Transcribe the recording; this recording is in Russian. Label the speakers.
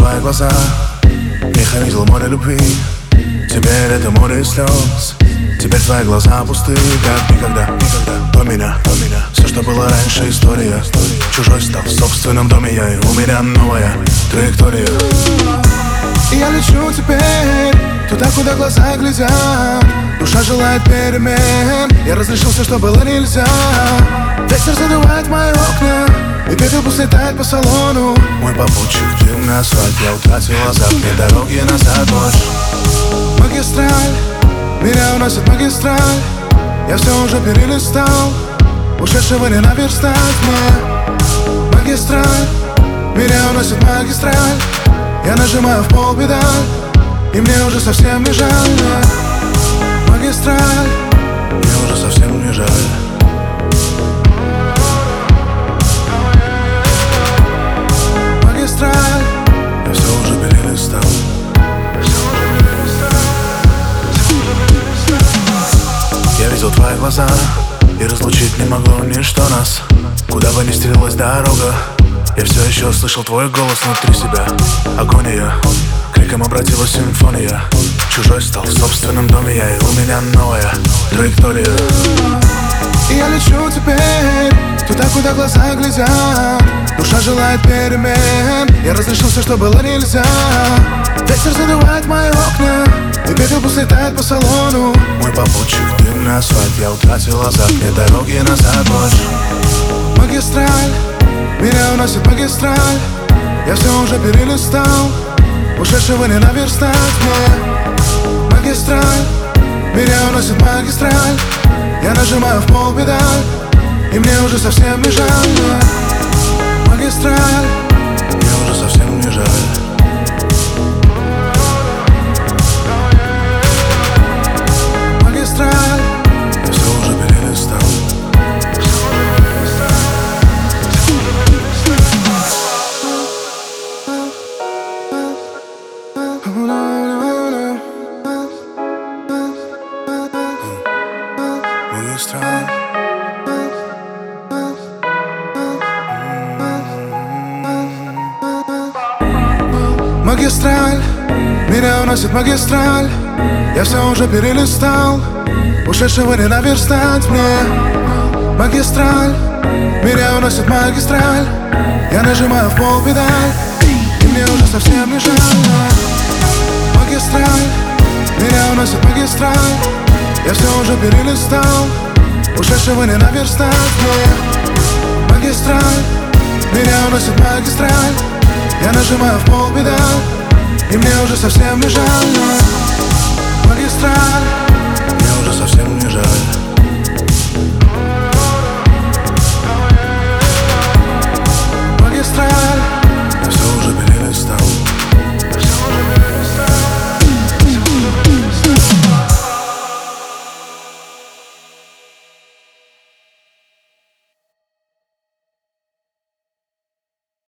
Speaker 1: твои глаза, их я видел море любви. Теперь это море слез. Теперь твои глаза пусты, как никогда, никогда. До меня, все, что было раньше, история. Чужой стал в собственном доме я, и у меня новая траектория. И я лечу теперь туда, куда глаза глядят. Душа желает перемен. Я разрешил все, что было нельзя. Ветер задувает мои окна, и пепел пусть летает по салону. Мой попутчик, дымный асфальт, я утратил азарт, нет дороги назад больше. Магистраль, меня уносит магистраль. Я все уже перелистал, ушедшего не наверстать мне. Магистраль, меня уносит магистраль. Я нажимаю в пол педаль, и мне уже совсем не жаль. Магистраль, мне уже совсем не жаль. Магистраль, я все уже перелистал. Я видел твои глаза, и разлучить не могло ничто нас. Куда бы ни стрелялась дорога, я все еще слышал твой голос внутри себя. Агония, криком обратилась симфония. Чужой стал в собственном доме я, и у меня новая траектория. И я лечу теперь туда, куда глаза глядят. Душа желает перемен. Я разрешил все, что было нельзя. Ветер задувает мои окна, и пепел пусть летает по салону. Мой попутчик, дымный асфальт, я утратил азарт, нет дороги назад больше. Магистраль, меня уносит магистраль. Я все уже перелистал, ушедшего не наверстать мне. Магистраль, меня уносит магистраль. Я нажимаю в пол педаль, и мне уже совсем не жаль. Магистраль, мне уже совсем не жаль. Магистраль, я все уже перелистал. Магистраль, меня уносит магистраль. Я все уже перелистал, ушедшего не наверстать мне. Магистраль, меня уносит магистраль. Я нажимаю в пол педаль, и мне уже совсем не жаль. Магистраль, меня уносит магистраль. Я все уже перелистал, ушедшего не наверстать мне. Магистраль, меня уносит магистраль. Я нажимаю в пол педаль, и мне уже совсем не жаль. Магистраль.